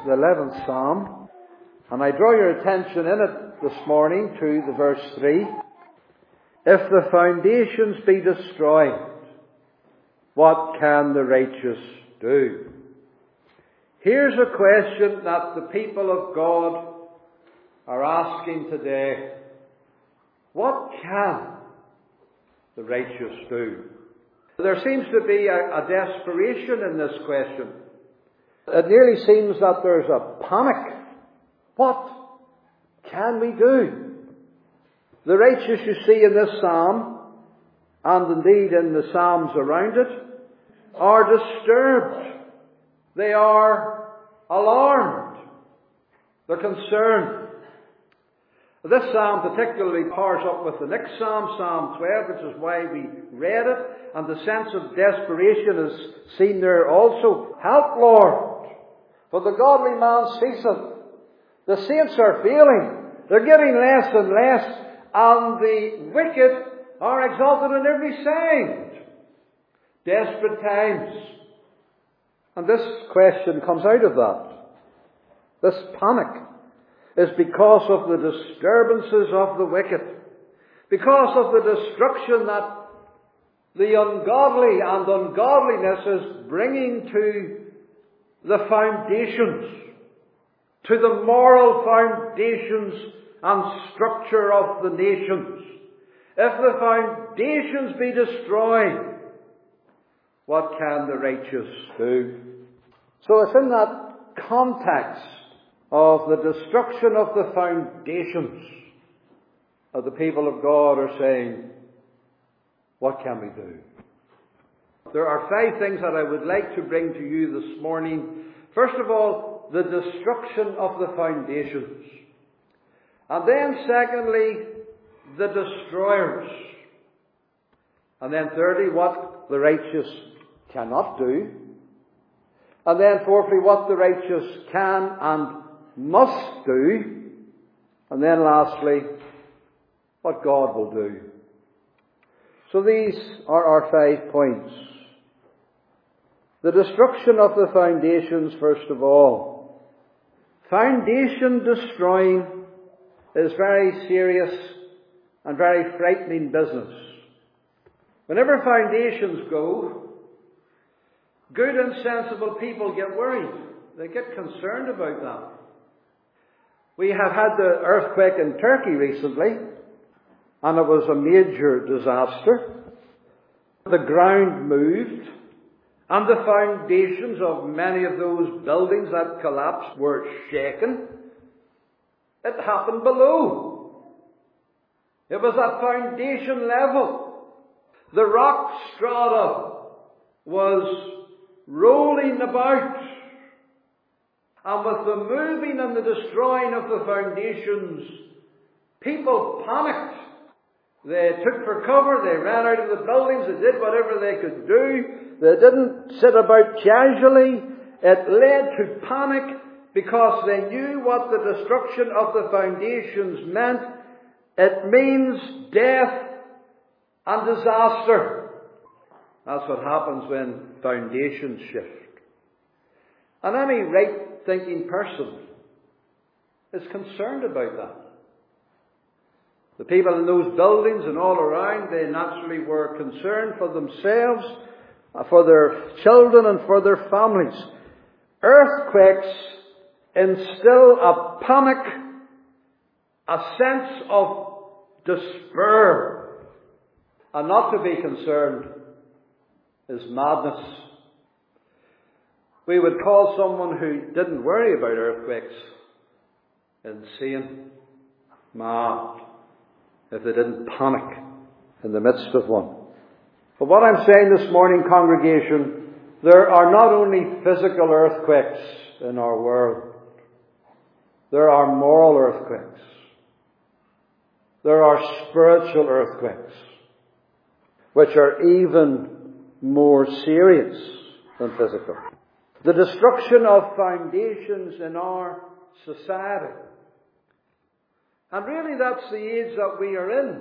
the 11th Psalm, and I draw your attention in it this morning to the verse 3. If the foundations be destroyed, what can the righteous do? Here's a question that the people of God are asking today. What can the righteous do? There seems to be a desperation in this question. It nearly seems that there's a panic. What can we do? The righteous, you see in this psalm, and indeed in the psalms around it, are disturbed. They are alarmed. They're concerned. This psalm particularly powers up with the next psalm, Psalm 12, which is why we read it. And the sense of desperation is seen there also. Help, Lord, for the godly man ceaseth. The saints are failing. They're getting less and less. And the wicked are exalted on every side. Desperate times. And this question comes out of that. This panic is because of the disturbances of the wicked. Because of the destruction that the ungodly and ungodliness is bringing to the foundations, to the moral foundations and structure of the nations. If the foundations be destroyed, what can the righteous do? So it's in that context of the destruction of the foundations that the people of God are saying, what can we do? There are 5 things that I would like to bring to you this morning. First of all, the destruction of the foundations. And then secondly, the destroyers. And then thirdly, what the righteous cannot do. And then fourthly, what the righteous can and must do. And then lastly, what God will do. So these are our 5 points. The destruction of the foundations, first of all. Foundation destroying is very serious and very frightening business. Whenever foundations go, good and sensible people get worried. They get concerned about that. We have had the earthquake in Turkey recently, and it was a major disaster. The ground moved, and the foundations of many of those buildings that collapsed were shaken. It happened below. It was at foundation level. The rock strata was rolling about. And with the moving and the destroying of the foundations, people panicked. They took for cover, they ran out of the buildings, they did whatever they could do. They didn't sit about casually. It led to panic because they knew what the destruction of the foundations meant. It means death and disaster. That's what happens when foundations shift. And any right-thinking person is concerned about that. The people in those buildings and all around, they naturally were concerned for themselves, for their children and for their families. Earthquakes instill a panic, a sense of despair. And not to be concerned is madness. We would call someone who didn't worry about earthquakes insane, mad, if they didn't panic in the midst of one. But what I'm saying this morning, congregation, there are not only physical earthquakes in our world. There are moral earthquakes. There are spiritual earthquakes, which are even more serious than physical. The destruction of foundations in our society. And really that's the age that we are in.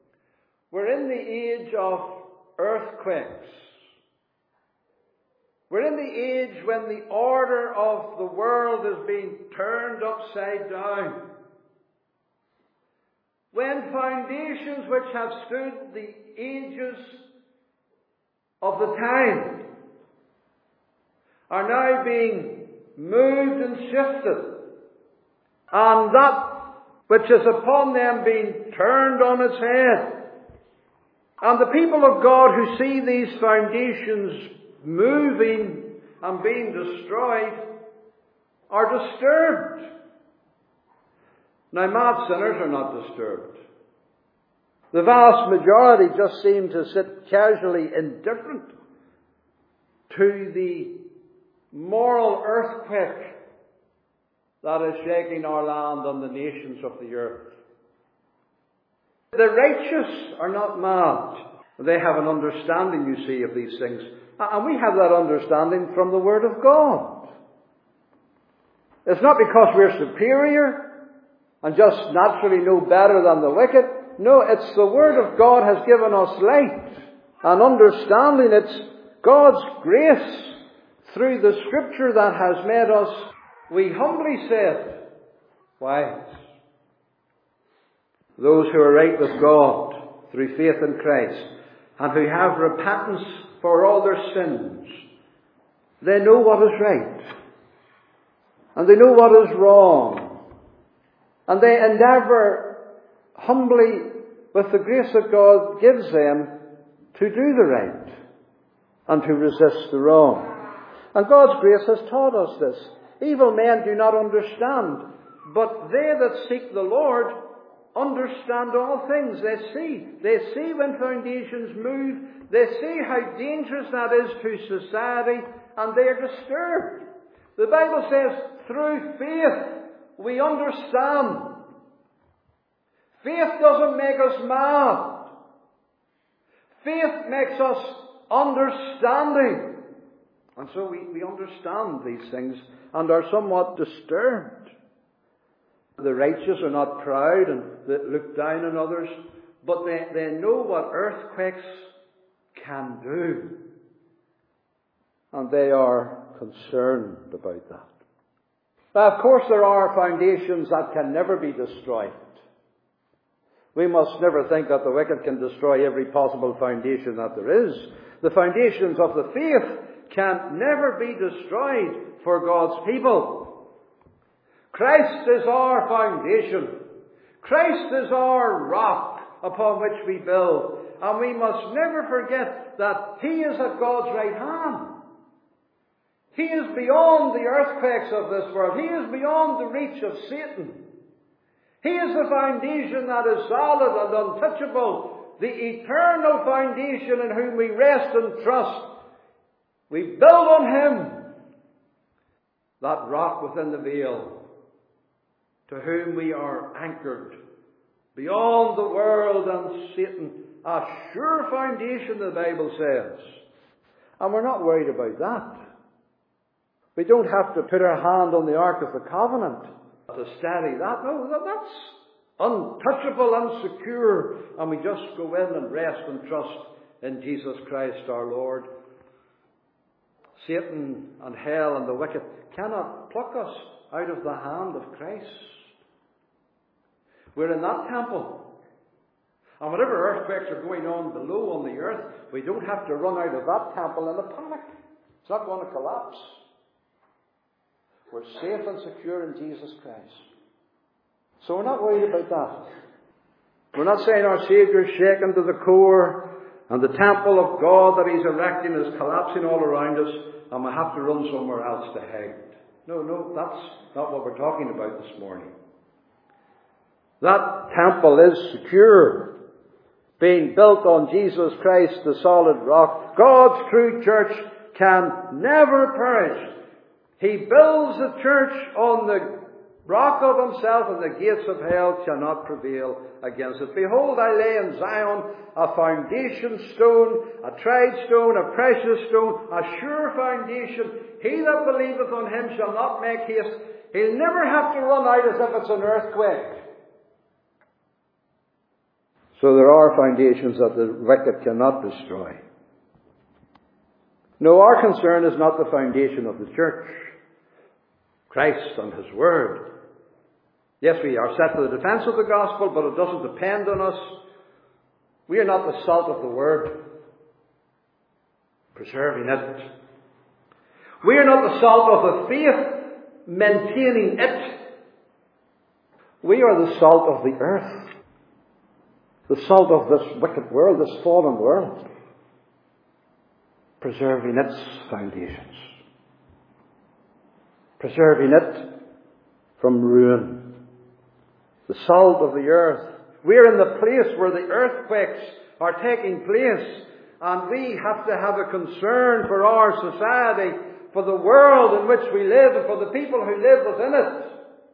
We're in the age of earthquakes. We're in the age when the order of the world is being turned upside down. When foundations which have stood the ages of the time are now being moved and shifted, and that which is upon them being turned on its head. And the people of God who see these foundations moving and being destroyed are disturbed. Now, mad sinners are not disturbed. The vast majority just seem to sit casually indifferent to the moral earthquake that is shaking our land and the nations of the earth. The righteous are not mad. They have an understanding, you see, of these things. And we have that understanding from the Word of God. It's not because we're superior and just naturally know better than the wicked. No, it's the Word of God has given us light and understanding. It's God's grace through the Scripture that has made us, we humbly said, wise. Those who are right with God through faith in Christ and who have repentance for all their sins, they know what is right and they know what is wrong, and they endeavour humbly, with the grace that God gives them, to do the right and to resist the wrong. And God's grace has taught us this. Evil men do not understand, but they that seek the Lord understand all things. They see when foundations move. They see how dangerous that is to society, and they are disturbed. The Bible says, through faith we understand. Faith doesn't make us mad. Faith makes us understanding. And so we understand these things and are somewhat disturbed. The righteous are not proud and they look down on others, but they know what earthquakes can do. And they are concerned about that. Now, of course, there are foundations that can never be destroyed. We must never think that the wicked can destroy every possible foundation that there is. The foundations of the faith can never be destroyed for God's people. Christ is our foundation. Christ is our rock upon which we build. And we must never forget that He is at God's right hand. He is beyond the earthquakes of this world. He is beyond the reach of Satan. He is the foundation that is solid and untouchable, the eternal foundation in whom we rest and trust. We build on Him, that rock within the veil, to whom we are anchored, beyond the world and Satan. A sure foundation, the Bible says. And we're not worried about that. We don't have to put our hand on the Ark of the Covenant to steady that. No, that's untouchable and secure. And we just go in and rest and trust in Jesus Christ our Lord. Satan and hell and the wicked cannot pluck us out of the hand of Christ. We're in that temple. And whatever earthquakes are going on below on the earth, we don't have to run out of that temple in a panic. It's not going to collapse. We're safe and secure in Jesus Christ. So we're not worried about that. We're not saying our Saviour is shaken to the core and the temple of God that He's erecting is collapsing all around us and we have to run somewhere else to hide. No, that's not what we're talking about this morning. That temple is secure, being built on Jesus Christ, the solid rock. God's true church can never perish. He builds the church on the rock of Himself, and the gates of hell shall not prevail against it. Behold, I lay in Zion a foundation stone, a tried stone, a precious stone, a sure foundation. He that believeth on Him shall not make haste. He'll never have to run out as if it's an earthquake. So there are foundations that the wicked cannot destroy. No, our concern is not the foundation of the church, Christ and His Word. Yes, we are set for the defense of the gospel, but it doesn't depend on us. We are not the salt of the Word, preserving it. We are not the salt of the faith, maintaining it. We are the salt of the earth, the salt of this wicked world, this fallen world, preserving its foundations, preserving it from ruin. The salt of the earth. We're in the place where the earthquakes are taking place, and we have to have a concern for our society, for the world in which we live, and for the people who live within it.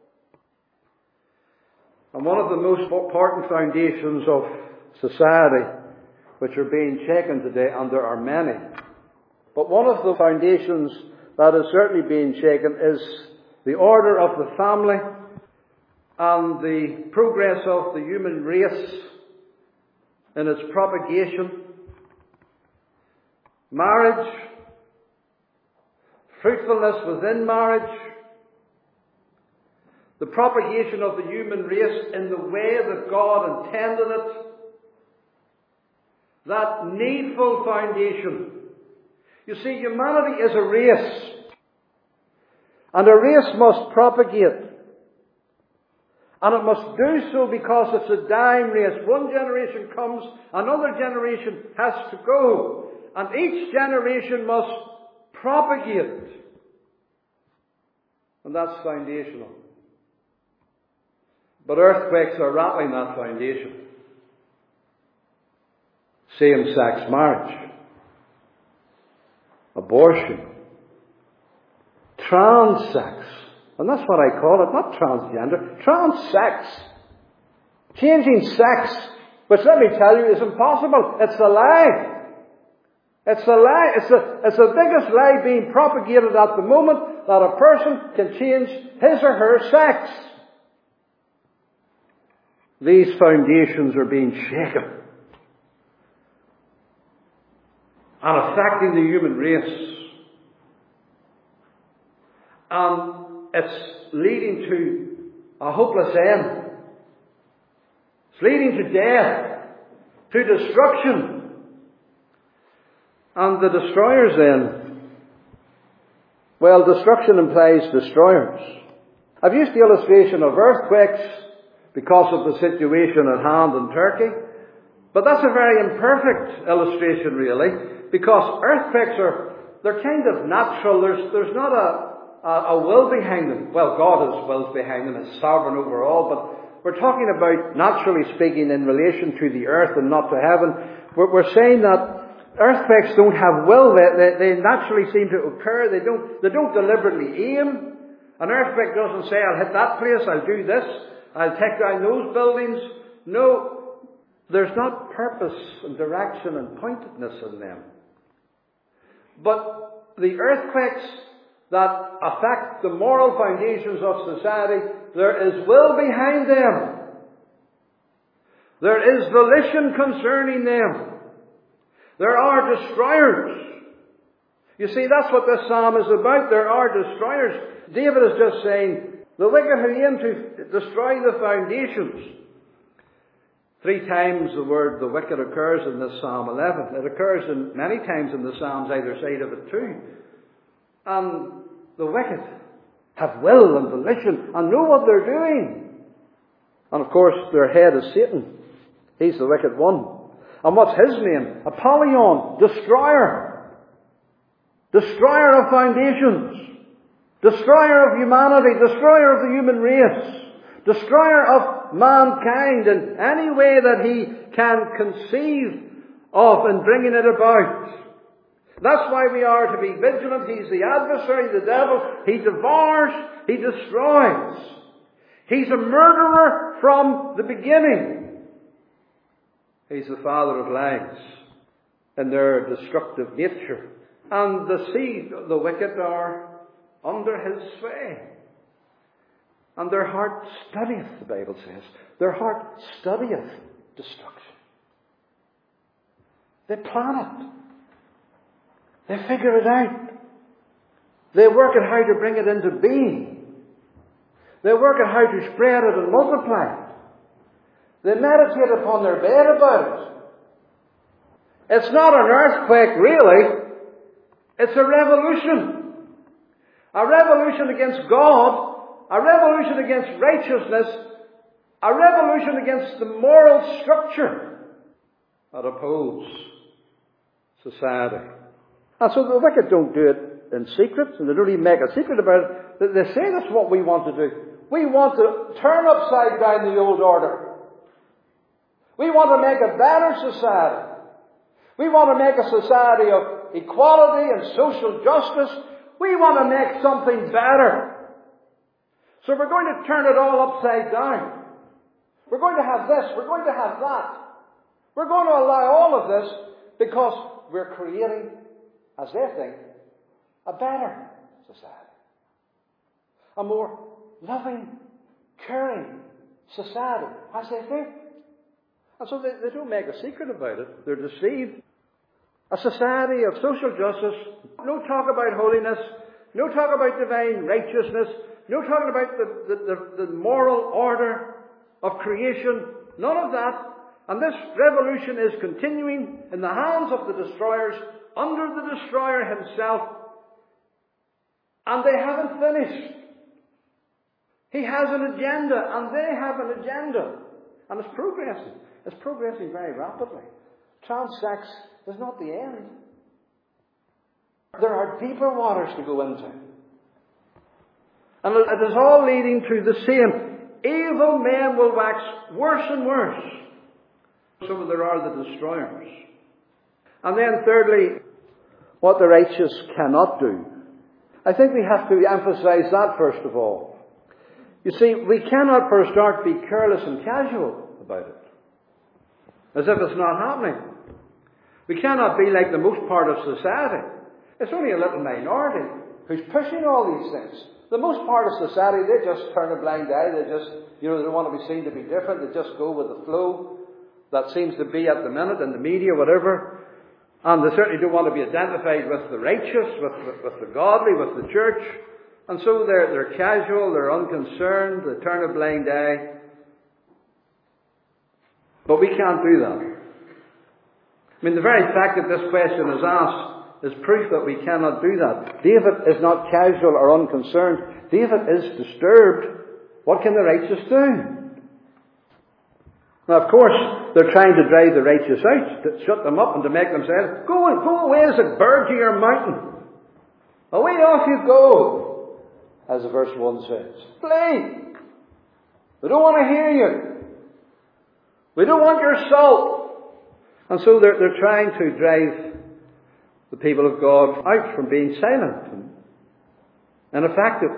And one of the most important foundations of society, which are being shaken today, and there are many, but one of the foundations that is certainly being shaken is the order of the family and the progress of the human race in its propagation. Marriage, fruitfulness within marriage, the propagation of the human race in the way that God intended it, that needful foundation. You see, humanity is a race, and a race must propagate. And it must do so because it's a dying race. One generation comes, another generation has to go. And each generation must propagate. And that's foundational. But earthquakes are rattling that foundation. Same-sex marriage. Abortion. Trans-sex. And that's what I call it, not transgender, trans-sex. Changing sex, which let me tell you is impossible. It's a lie. It's a lie. It's the biggest lie being propagated at the moment, that a person can change his or her sex. These foundations are being shaken and affecting the human race. And it's leading to a hopeless end. It's leading to death, to destruction. And the destroyers then, well, destruction implies destroyers. I've used the illustration of earthquakes because of the situation at hand in Turkey, but that's a very imperfect illustration really, because earthquakes they're kind of natural. There's not a will behind them. Well, God has wills behind them, is sovereign over all, but we're talking about, naturally speaking, in relation to the earth and not to heaven. We're saying that earthquakes don't have will. They naturally seem to occur. They don't deliberately aim. An earthquake doesn't say, I'll hit that place, I'll do this, I'll take down those buildings. No, there's not purpose and direction and pointedness in them. But the earthquakes that affect the moral foundations of society, there is will behind them. There is volition concerning them. There are destroyers. You see, that's what this psalm is about. There are destroyers. David is just saying, the wicked who aim to destroy the foundations. 3 times the word the wicked occurs in this Psalm 11. It occurs in many times in the Psalms either side of it too. And the wicked have will and volition and know what they're doing. And of course their head is Satan. He's the wicked one. And what's his name? Apollyon, destroyer. Destroyer of foundations. Destroyer of humanity. Destroyer of the human race. Destroyer of mankind in any way that he can conceive of in bringing it about. That's why we are to be vigilant. He's the adversary, the devil. He devours, he destroys. He's a murderer from the beginning. He's the father of lies in their destructive nature. And the seed of the wicked are under his sway. And their heart studieth, the Bible says. Their heart studieth destruction. They plan it. They figure it out. They work out how to bring it into being. They work out how to spread it and multiply it. They meditate upon their bed about it. It's not an earthquake, really. It's a revolution. A revolution against God. A revolution against righteousness. A revolution against the moral structure that upholds society. And so the wicked don't do it in secret, and they don't even make a secret about it. They say that's what we want to do. We want to turn upside down the old order. We want to make a better society. We want to make a society of equality and social justice. We want to make something better. So we're going to turn it all upside down. We're going to have this. We're going to have that. We're going to allow all of this because we're creating, as they think, a better society. A more loving, caring society, as they think. And so they don't make a secret about it. They're deceived. A society of social justice. No talk about holiness. No talk about divine righteousness. No talking about the moral order of creation. None of that. And this revolution is continuing in the hands of the destroyers, under the destroyer himself. And they haven't finished. He has an agenda, and they have an agenda. And it's progressing. It's progressing very rapidly. Transsex is not the end. There are deeper waters to go into. And it is all leading to the same. Evil men will wax worse and worse. So there are the destroyers. And then thirdly, what the righteous cannot do. I think we have to emphasize that first of all. You see, we cannot for a start be careless and casual about it. As if it's not happening. We cannot be like the most part of society. It's only a little minority who's pushing all these things. The most part of society, they just turn a blind eye. They just, they don't want to be seen to be different. They just go with the flow that seems to be at the minute in the media, whatever. And they certainly don't want to be identified with the righteous, with the godly, with the church. And so they're casual, they're unconcerned, they turn a blind eye. But we can't do that. I mean, the very fact that this question is asked is proof that we cannot do that. David is not casual or unconcerned. David is disturbed. What can the righteous do? Now, of course, they're trying to drive the righteous out, to shut them up and to make them say, go away as a bird to your mountain. Away off you go, as verse 1 says. Flee! We don't want to hear you. We don't want your salt. And so they're trying to drive the people of God out from being silent and ineffective.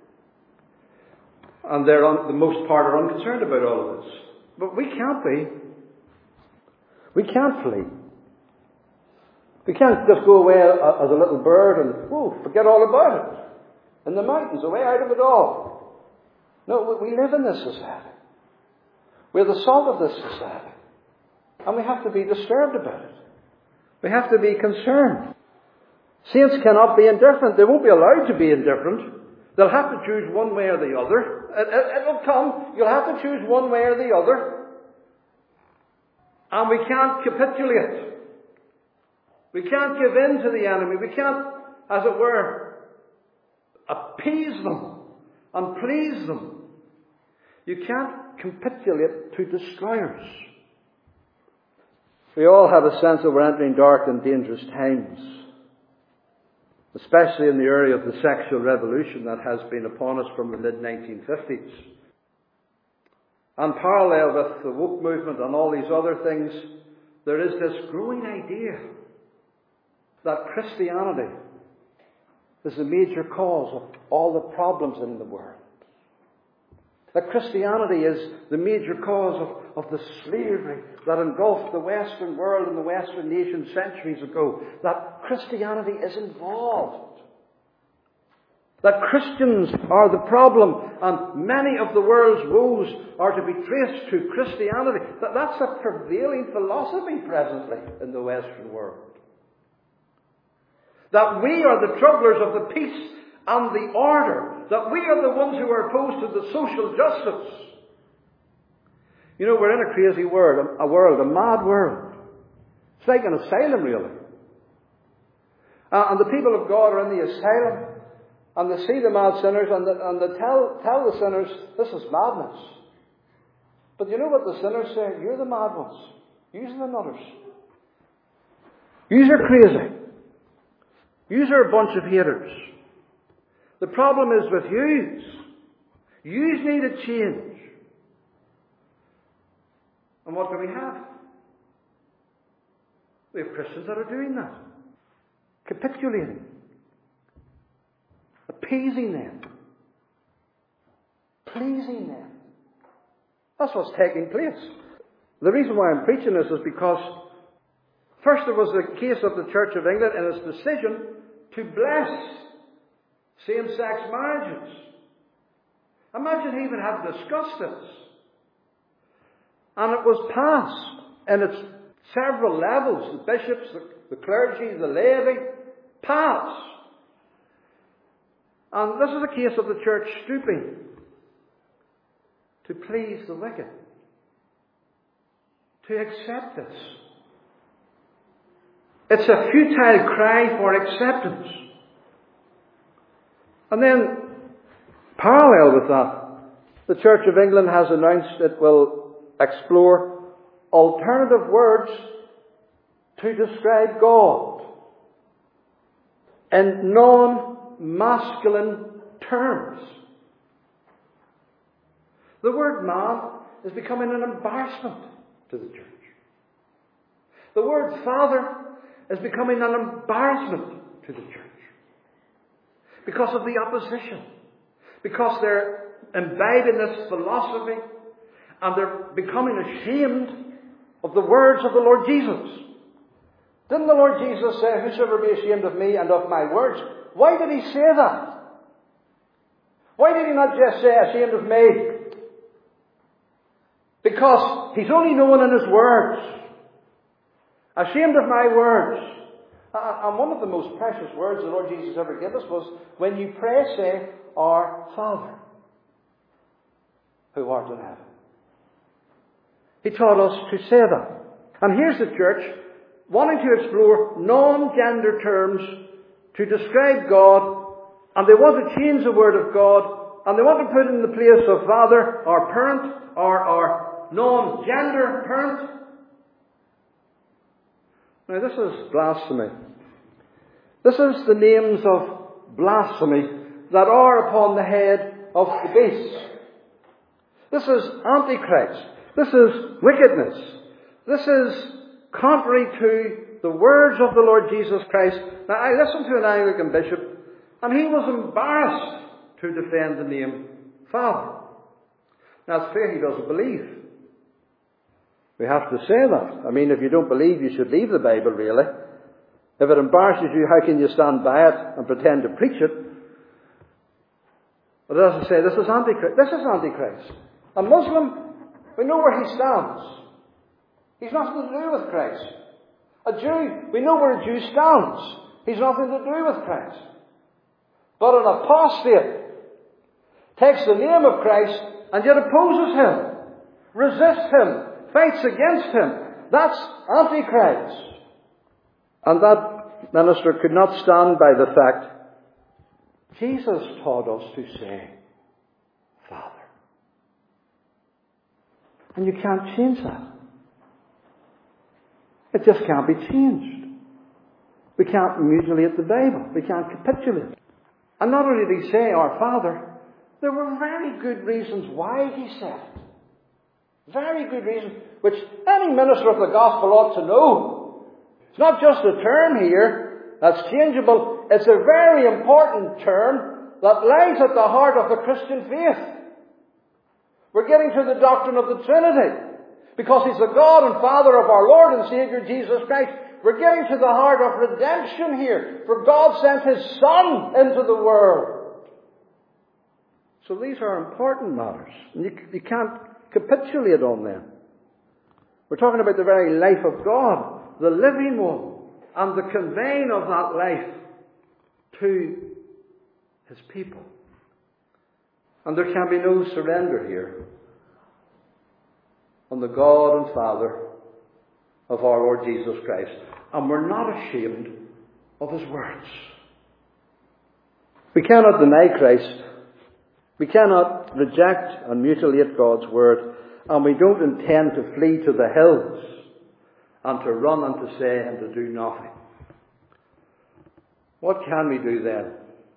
And they're, on the most part, are unconcerned about all of this. But we can't be. We can't flee. We can't just go away as a little bird and forget all about it. In the mountains, away out of it all. No, we live in this society. We're the salt of this society. And we have to be disturbed about it. We have to be concerned. Saints cannot be indifferent. They won't be allowed to be indifferent. They'll have to choose one way or the other. It'll come. You'll have to choose one way or the other. And we can't capitulate. We can't give in to the enemy. We can't, as it were, appease them and please them. You can't capitulate to destroyers. We all have a sense that we're entering dark and dangerous times, especially in the area of the sexual revolution that has been upon us from the mid-1950s. And parallel with the woke movement and all these other things, there is this growing idea that Christianity is the major cause of all the problems in the world. That Christianity is the major cause of the slavery that engulfed the Western world and the Western nations centuries ago. That Christianity is involved. That Christians are the problem and many of the world's woes are to be traced to Christianity. That's a prevailing philosophy presently in the Western world. That we are the troublers of the peace and the order. That we are the ones who are opposed to the social justice. You know, we're in a crazy world, a mad world. It's like an asylum, really. And the people of God are in the asylum, and they see the mad sinners, and they tell the sinners, this is madness. But you know what the sinners say? You're the mad ones. You're the nutters. You're crazy. You're a bunch of haters. The problem is with yous. Yous need a change. And what do we have? We have Christians that are doing that. Capitulating. Appeasing them. Pleasing them. That's what's taking place. The reason why I'm preaching this is because first there was the case of the Church of England and its decision to bless same-sex marriages. Imagine even having discussed this. And it was passed in its several levels. The bishops, the clergy, the laity, passed. And this is a case of the church stooping to please the wicked. To accept this. It's a futile cry for acceptance. And then, parallel with that, the Church of England has announced it will explore alternative words to describe God in non-masculine terms. The word man is becoming an embarrassment to the church. The word father is becoming an embarrassment to the church. Because of the opposition. Because they're imbibing this philosophy and they're becoming ashamed of the words of the Lord Jesus. Didn't the Lord Jesus say, whosoever be ashamed of me and of my words? Why did he say that? Why did he not just say ashamed of me? Because he's only known in his words. Ashamed of my words. And one of the most precious words the Lord Jesus ever gave us was, when you pray, say, Our Father, who art in heaven. He taught us to say that. And here's the church wanting to explore non-gender terms to describe God, and they want to change the word of God, and they want to put in the place of father or parent or non-gender parent. Now this is blasphemy. This is the names of blasphemy that are upon the head of the beast. This is Antichrist. This is wickedness. This is contrary to the words of the Lord Jesus Christ. Now I listened to an Anglican bishop and he was embarrassed to defend the name Father. Now it's clear he doesn't believe. We have to say that. I mean, if you don't believe, you should leave the Bible, really. If it embarrasses you, how can you stand by it and pretend to preach it? But as I say, this is Antichrist. This is Antichrist. A Muslim, we know where he stands. He's nothing to do with Christ. A Jew, we know where a Jew stands. He's nothing to do with Christ. But an apostate takes the name of Christ and yet opposes him, resists him, fights against him. That's Antichrist. And that minister could not stand by the fact Jesus taught us to say Father. And you can't change that. It just can't be changed. We can't mutilate the Bible. We can't capitulate. And not only did he say our Father, there were very good reasons why he said it. Very good reasons, which any minister of the gospel ought to know. It's not just a term here that's changeable. It's a very important term that lies at the heart of the Christian faith. We're getting to the doctrine of the Trinity. Because He's the God and Father of our Lord and Savior Jesus Christ. We're getting to the heart of redemption here. For God sent His Son into the world. So these are important matters. And you can't capitulate on them. We're talking about the very life of God, the living one, and the conveying of that life to his people. And there can be no surrender here on the God and Father of our Lord Jesus Christ. And we're not ashamed of his words. We cannot deny Christ. We cannot reject and mutilate God's word. And we don't intend to flee to the hills and to run and to say and to do nothing. What can we do then?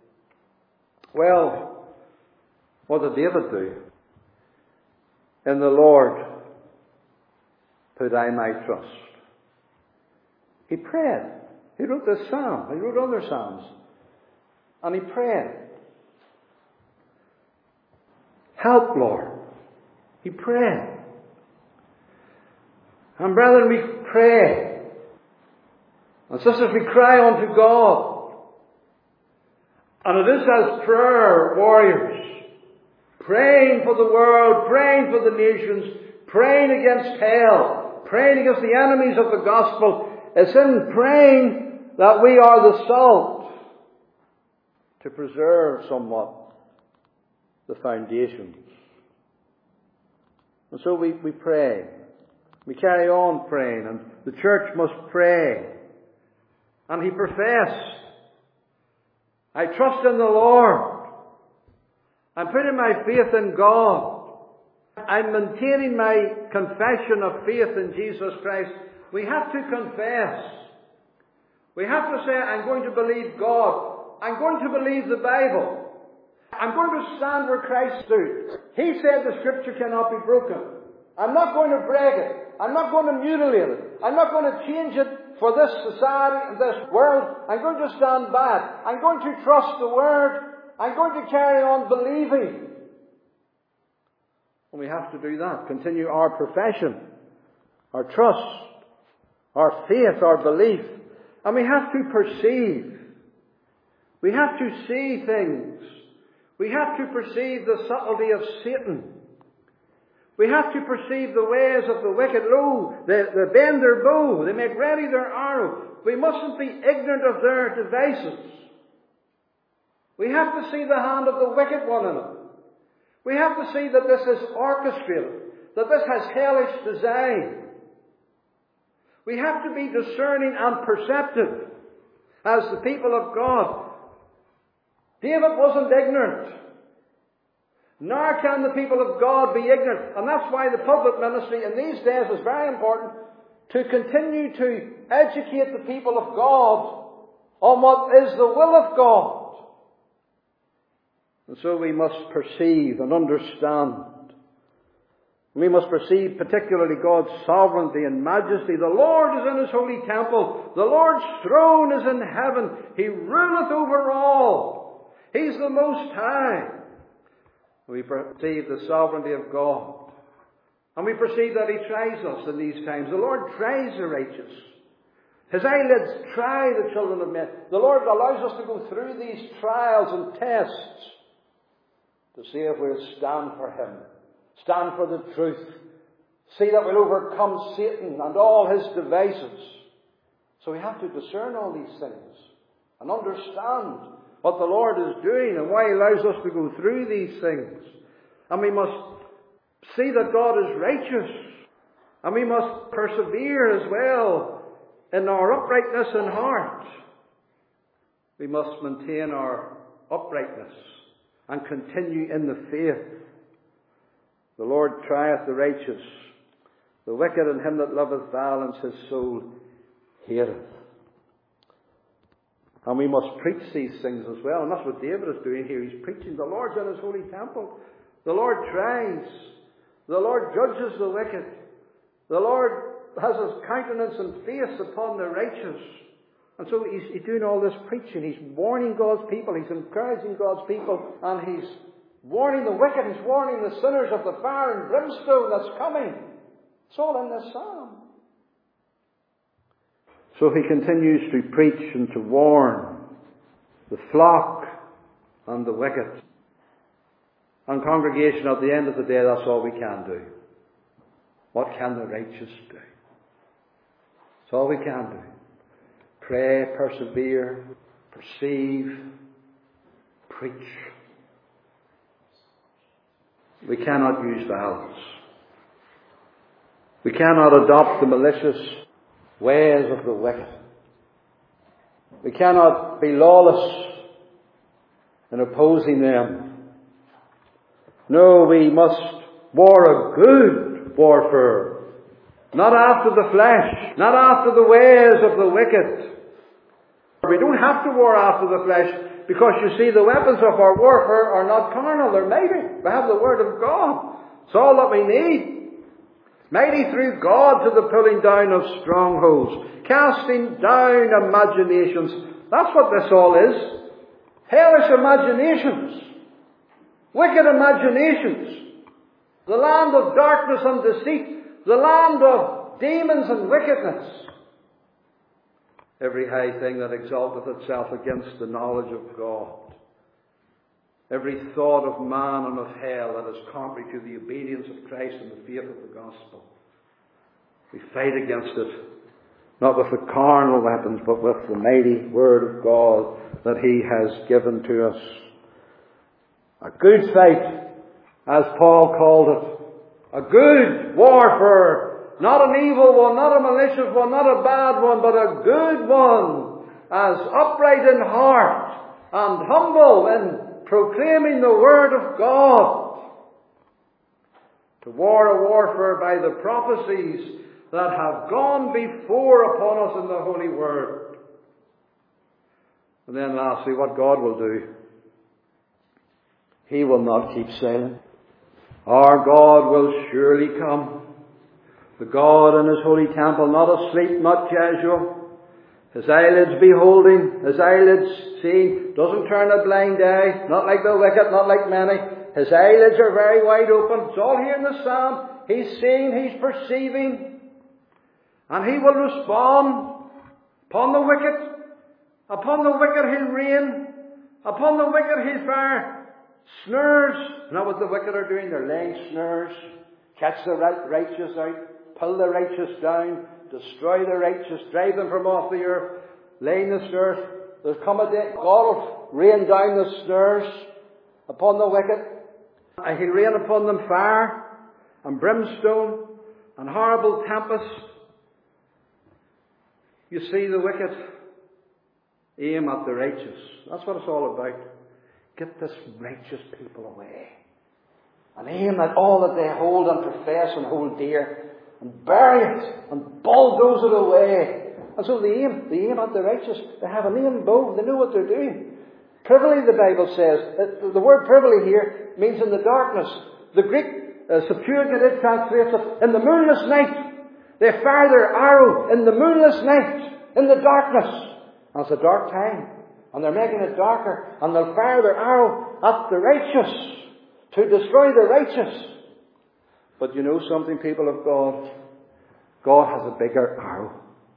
Well, what did David do? In the Lord put I my trust. He prayed. He wrote this psalm. He wrote other psalms. And he prayed. Help, Lord. He prayed. And brethren, we pray. And sisters, we cry unto God. And it is as prayer warriors, praying for the world, praying for the nations, praying against hell, praying against the enemies of the gospel. It's in praying that we are the salt to preserve somewhat the foundations. And so we pray. We carry on praying, and the church must pray. And he professed, I trust in the Lord. I'm putting my faith in God. I'm maintaining my confession of faith in Jesus Christ. We have to confess. We have to say, I'm going to believe God. I'm going to believe the Bible. I'm going to stand where Christ stood. He said the Scripture cannot be broken. I'm not going to break it. I'm not going to mutilate it. I'm not going to change it for this society and this world. I'm going to stand back. I'm going to trust the Word. I'm going to carry on believing. And we have to do that. Continue our profession, our trust, our faith, our belief. And we have to perceive. We have to see things. We have to perceive the subtlety of Satan. We have to perceive the ways of the wicked. Lo, they bend their bow. They make ready their arrow. We mustn't be ignorant of their devices. We have to see the hand of the wicked one in it. We have to see that this is orchestrated, that this has hellish design. We have to be discerning and perceptive as the people of God. David wasn't ignorant. Nor can the people of God be ignorant. And that's why the pulpit ministry in these days is very important, to continue to educate the people of God on what is the will of God. And so we must perceive and understand. We must perceive particularly God's sovereignty and majesty. The Lord is in his holy temple. The Lord's throne is in heaven. He ruleth over all. He's the Most High. We perceive the sovereignty of God. And we perceive that he tries us in these times. The Lord tries the righteous. His eyelids try the children of men. The Lord allows us to go through these trials and tests to see if we'll stand for him. Stand for the truth. See that we'll overcome Satan and all his devices. So we have to discern all these things and understand what the Lord is doing and why he allows us to go through these things. And we must see that God is righteous. And we must persevere as well in our uprightness in heart. We must maintain our uprightness and continue in the faith. The Lord trieth the righteous. The wicked and him that loveth violence his soul hateth. And we must preach these things as well. And that's what David is doing here. He's preaching. The Lord's in his holy temple. The Lord tries. The Lord judges the wicked. The Lord has his countenance and face upon the righteous. And so he's doing all this preaching. He's warning God's people. He's encouraging God's people. And he's warning the wicked. He's warning the sinners of the fire and brimstone that's coming. It's all in this psalm. So he continues to preach and to warn the flock and the wicked. And congregation, at the end of the day, that's all we can do. What can the righteous do? It's all we can do. Pray, persevere, perceive, preach. We cannot use violence. We cannot adopt the malicious ways of the wicked. We cannot be lawless in opposing them. No, we must war a good warfare, not after the flesh, not after the ways of the wicked. We don't have to war after the flesh, because you see, the weapons of our warfare are not carnal, they're mighty. We have the Word of God. It's all that we need. Mighty through God to the pulling down of strongholds, casting down imaginations. That's what this all is. Hellish imaginations. Wicked imaginations. The land of darkness and deceit. The land of demons and wickedness. Every high thing that exalteth itself against the knowledge of God. Every thought of man and of hell that is contrary to the obedience of Christ and the faith of the gospel. We fight against it, not with the carnal weapons, but with the mighty Word of God that He has given to us. A good fight, as Paul called it. A good warfare. Not an evil one, not a malicious one, not a bad one, but a good one, as upright in heart and humble in proclaiming the Word of God. To war a warfare by the prophecies that have gone before upon us in the Holy Word. And then lastly, what God will do. He will not keep silent. Our God will surely come. The God in His holy temple, not asleep, not casual. His eyelids beholding, His eyelids seeing, doesn't turn a blind eye, not like the wicked, not like many. His eyelids are very wide open. It's all here in the Psalm. He's seeing, He's perceiving. And He will respond upon the wicked. Upon the wicked He'll rain. Upon the wicked He'll fire snares. Not what the wicked are doing. They're laying snares. Catch the righteous out. Pull the righteous down, destroy the righteous, drive them from off the earth, laying the snares. There's come a day, God will rain down the snares upon the wicked. And He'll rain upon them fire and brimstone and horrible tempest. You see, the wicked aim at the righteous. That's what it's all about. Get this righteous people away. And aim at all that they hold and profess and hold dear. And bury it and bulldoze it away. And so they aim at the righteous. They have an aim bow. They know what they're doing. Privily, the Bible says. The word privily here means in the darkness. The Greek Septuagint, it translates it in the moonless night. They fire their arrow in the moonless night, in the darkness. And it's a dark time. And they're making it darker. And they'll fire their arrow at the righteous to destroy the righteous. But you know something, people of God? God has a bigger arrow.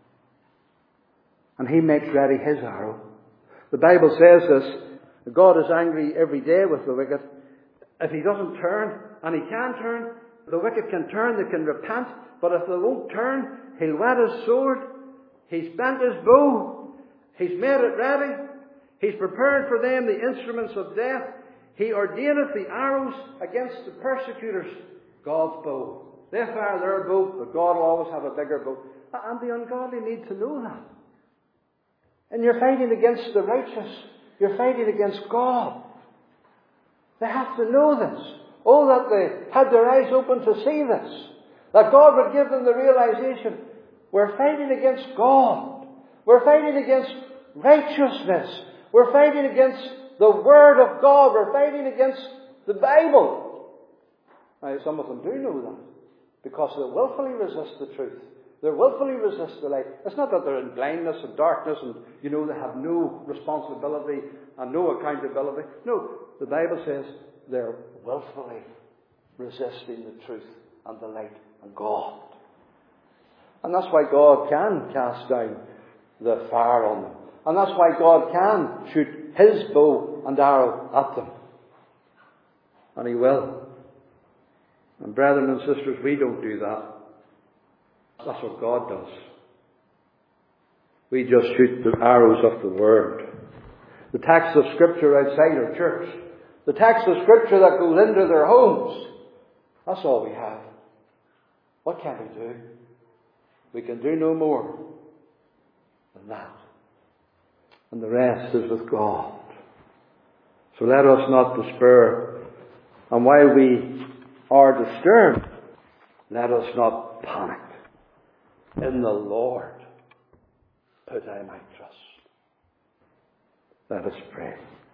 And He makes ready His arrow. The Bible says this. God is angry every day with the wicked. If he doesn't turn, and he can turn, the wicked can turn, they can repent. But if they won't turn, He'll whet His sword. He's bent His bow. He's made it ready. He's prepared for them the instruments of death. He ordaineth the arrows against the persecutors. God's bow. They fire their bow, but God will always have a bigger bow. And the ungodly need to know that. And you're fighting against the righteous. You're fighting against God. They have to know this. Oh, that they had their eyes open to see this. That God would give them the realization. We're fighting against God. We're fighting against righteousness. We're fighting against the Word of God. We're fighting against the Bible. Now, some of them do know that. Because they willfully resist the truth. They willfully resist the light. It's not that they're in blindness and darkness and, they have no responsibility and no accountability. No, the Bible says they're willfully resisting the truth and the light and God. And that's why God can cast down the fire on them. And that's why God can shoot His bow and arrow at them. And He will. And brethren and sisters, we don't do that. That's what God does. We just shoot the arrows of the Word. the text of Scripture outside our church, the text of Scripture that goes into their homes. That's all we have. What can we do? We can do no more than that. And the rest is with God. So let us not despair. And while we are disturbed, let us not panic. In the Lord put I my trust. Let us pray.